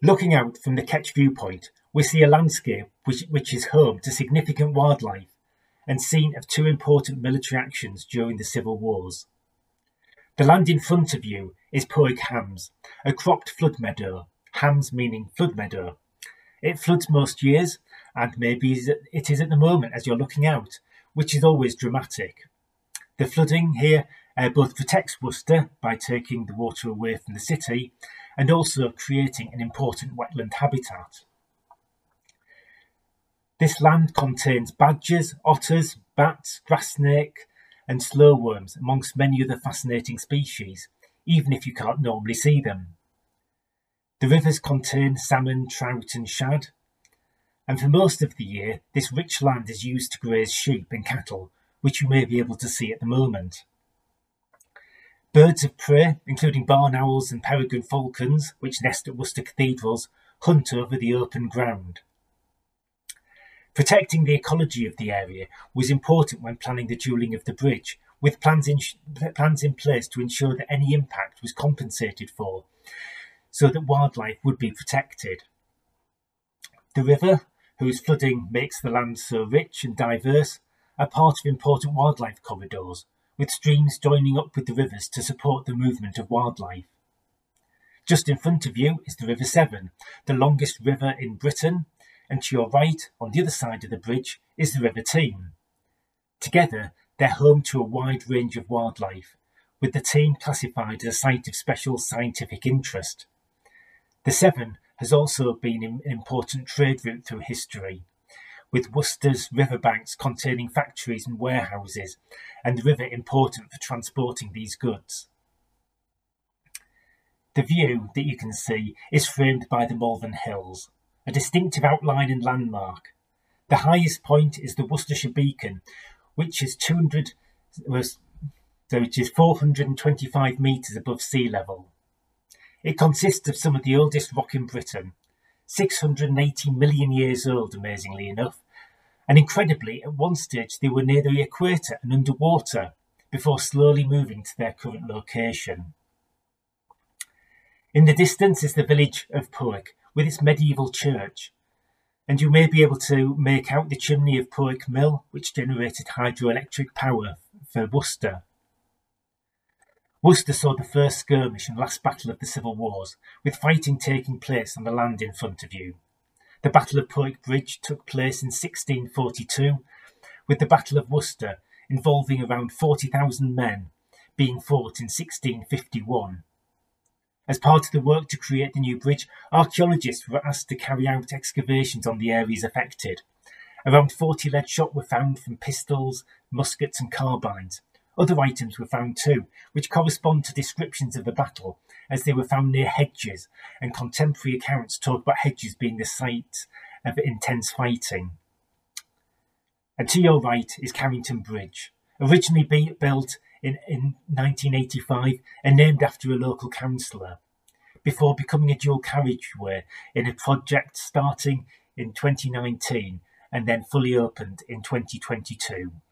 Looking out from the Ketch viewpoint, we see a landscape which is home to significant wildlife and scene of two important military actions during the Civil Wars. The land in front of you is Powick Hams, a cropped flood meadow, Hams meaning flood meadow. It floods most years, and maybe it is at the moment as you're looking out, which is always dramatic. The flooding here both protects Worcester by taking the water away from the city and also creating an important wetland habitat. This land contains badgers, otters, bats, grass snake and slowworms, amongst many other fascinating species, even if you can't normally see them. The rivers contain salmon, trout and shad, and for most of the year this rich land is used to graze sheep and cattle, which you may be able to see at the moment. Birds of prey, including barn owls and peregrine falcons, which nest at Worcester cathedrals, hunt over the open ground. Protecting the ecology of the area was important when planning the dualling of the bridge, with plans in place to ensure that any impact was compensated for, so that wildlife would be protected. The river, whose flooding makes the land so rich and diverse, are part of important wildlife corridors, with streams joining up with the rivers to support the movement of wildlife. Just in front of you is the River Severn, the longest river in Britain, and to your right, on the other side of the bridge, is the River Team. Together, they're home to a wide range of wildlife, with the Team classified as a site of special scientific interest. The Severn has also been an important trade route through history, with Worcester's riverbanks containing factories and warehouses, and the river important for transporting these goods. The view that you can see is framed by the Malvern Hills, a distinctive outline and landmark. The highest point is the Worcestershire Beacon, which is 425 metres above sea level. It consists of some of the oldest rock in Britain, 680 million years old, amazingly enough, and incredibly, at one stage they were near the equator and underwater, before slowly moving to their current location. In the distance is the village of Powick, with its medieval church, and you may be able to make out the chimney of Powick Mill, which generated hydroelectric power for Worcester. Worcester saw the first skirmish and last battle of the Civil Wars, with fighting taking place on the land in front of you. The Battle of Powick Bridge took place in 1642, with the Battle of Worcester involving around 40,000 men being fought in 1651. As part of the work to create the new bridge, archaeologists were asked to carry out excavations on the areas affected. Around 40 lead shot were found from pistols, muskets and carbines. Other items were found too, which correspond to descriptions of the battle, as they were found near hedges, and contemporary accounts talk about hedges being the site of intense fighting. And to your right is Carrington Bridge, originally built in 1985 and named after a local councillor, before becoming a dual carriageway in a project starting in 2019 and then fully opened in 2022.